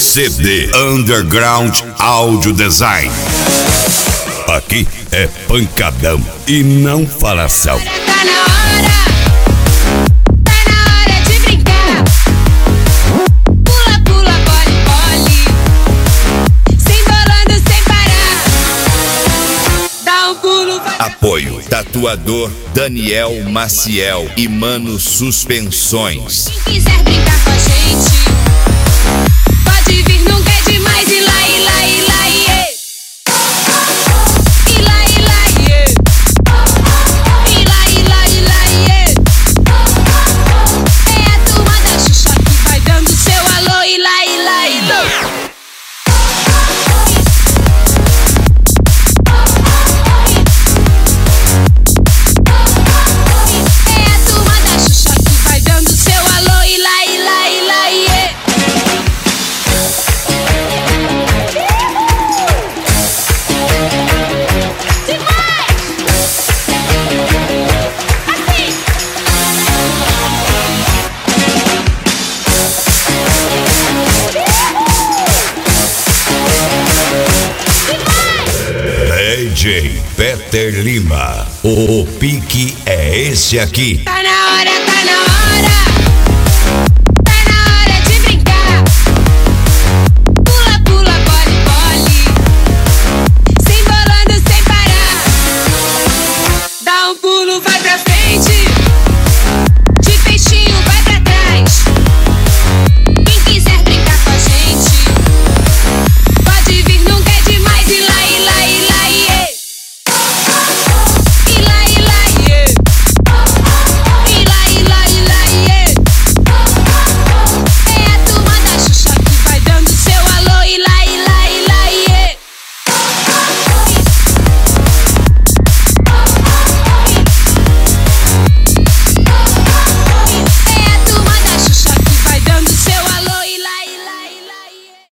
CD Underground Audio Design. Aqui é pancadão e não falação. Tá na hora de brincar. Pula, pula, bole, bole. Se embolando sem parar. Dá um pulo, vai. Apoio Tatuador Daniel Maciel e Mano Suspensões. Quem quiser brincar com a gente, pode vir, nunca é demais. E lá, e lá, e lá, e é. E lá, e lá, e é. E lá, e lá, e lá, e é. É a turma da Xuxa que vai dando seu alô. E lá, e lá, e lá. É a turma da Xuxa que vai dando seu alô. E lá, e lá, e lá, e é. DJ Peter Lima. O pique é esse aqui. Tá na hora, tá na hora.